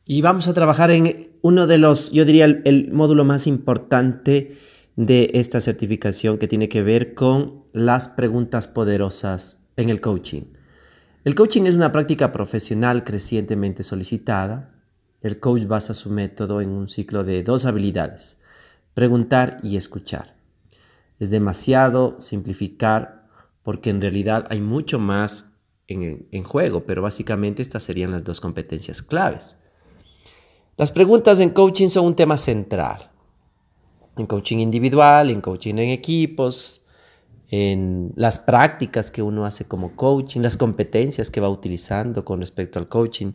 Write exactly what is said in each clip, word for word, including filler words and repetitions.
Y vamos a trabajar en uno de los, yo diría, el, el módulo más importante de esta certificación, que tiene que ver con las preguntas poderosas en el coaching. El coaching es una práctica profesional crecientemente solicitada. El coach basa su método en un ciclo de dos habilidades: preguntar y escuchar. Es demasiado simplificar porque en realidad hay mucho más en, en juego, pero básicamente estas serían las dos competencias claves. Las preguntas en coaching son un tema central. En coaching individual, en coaching en equipos, en las prácticas que uno hace como coaching, las competencias que va utilizando con respecto al coaching,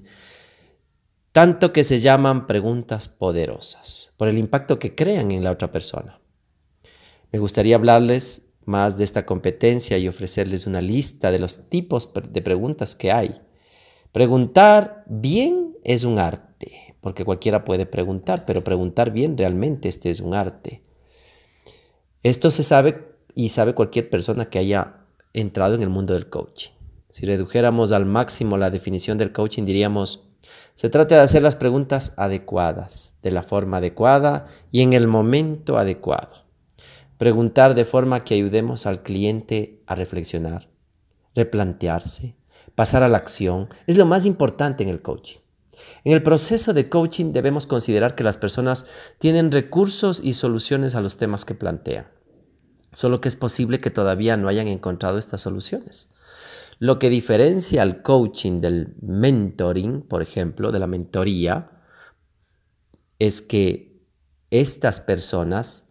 tanto que se llaman preguntas poderosas por el impacto que crean en la otra persona. Me gustaría hablarles más de esta competencia y ofrecerles una lista de los tipos de preguntas que hay. Preguntar bien es un arte, porque cualquiera puede preguntar, pero preguntar bien realmente este es un arte. Esto se sabe y sabe cualquier persona que haya entrado en el mundo del coaching. Si redujéramos al máximo la definición del coaching, diríamos: se trata de hacer las preguntas adecuadas, de la forma adecuada y en el momento adecuado. Preguntar de forma que ayudemos al cliente a reflexionar, replantearse, pasar a la acción, es lo más importante en el coaching. En el proceso de coaching debemos considerar que las personas tienen recursos y soluciones a los temas que plantean, solo que es posible que todavía no hayan encontrado estas soluciones. Lo que diferencia al coaching del mentoring, por ejemplo, de la mentoría, es que estas personas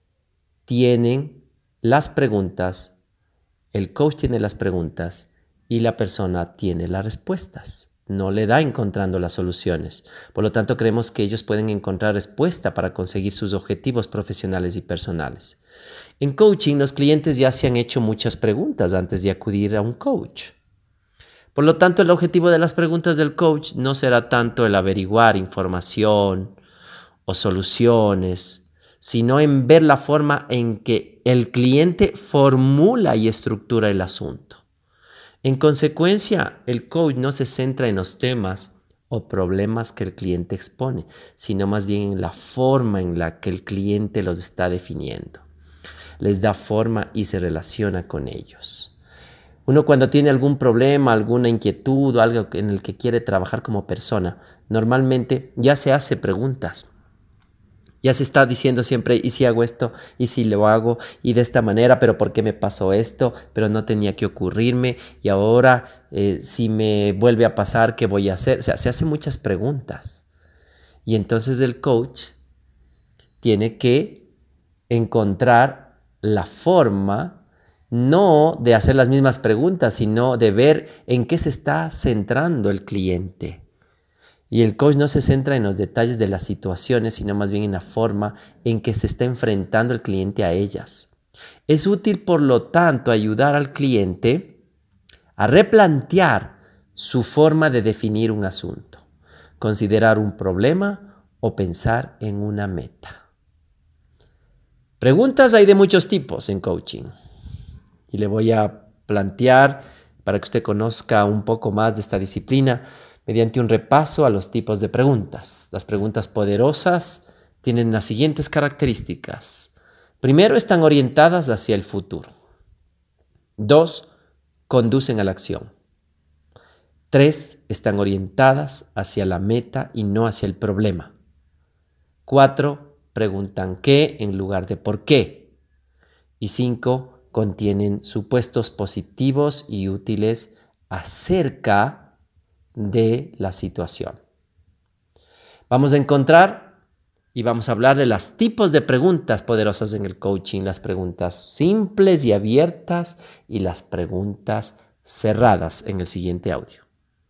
tienen las preguntas, el coach tiene las preguntas y la persona tiene las respuestas. No le da encontrando las soluciones. Por lo tanto, creemos que ellos pueden encontrar respuesta para conseguir sus objetivos profesionales y personales. En coaching, los clientes ya se han hecho muchas preguntas antes de acudir a un coach. Por lo tanto, el objetivo de las preguntas del coach no será tanto el averiguar información o soluciones, sino en ver la forma en que el cliente formula y estructura el asunto. En consecuencia, el coach no se centra en los temas o problemas que el cliente expone, sino más bien en la forma en la que el cliente los está definiendo. Les da forma y se relaciona con ellos. Uno, cuando tiene algún problema, alguna inquietud o algo en el que quiere trabajar como persona, normalmente ya se hace preguntas. Ya se está diciendo siempre: ¿y si hago esto? ¿Y si lo hago? Y de esta manera, ¿pero por qué me pasó esto? Pero no tenía que ocurrirme. Y ahora, eh, si me vuelve a pasar, ¿qué voy a hacer? O sea, se hacen muchas preguntas. Y entonces el coach tiene que encontrar la forma, no de hacer las mismas preguntas, sino de ver en qué se está centrando el cliente. Y el coach no se centra en los detalles de las situaciones, sino más bien en la forma en que se está enfrentando el cliente a ellas. Es útil, por lo tanto, ayudar al cliente a replantear su forma de definir un asunto, considerar un problema o pensar en una meta. Preguntas hay de muchos tipos en coaching. Y le voy a plantear, para que usted conozca un poco más de esta disciplina, mediante un repaso a los tipos de preguntas. Las preguntas poderosas tienen las siguientes características. Primero, están orientadas hacia el futuro. Dos, conducen a la acción. Tres, están orientadas hacia la meta y no hacia el problema. Cuatro, preguntan qué en lugar de por qué. Y cinco, contienen supuestos positivos y útiles acerca de la situación. Vamos a encontrar y vamos a hablar de los tipos de preguntas poderosas en el coaching: las preguntas simples y abiertas y las preguntas cerradas en el siguiente audio.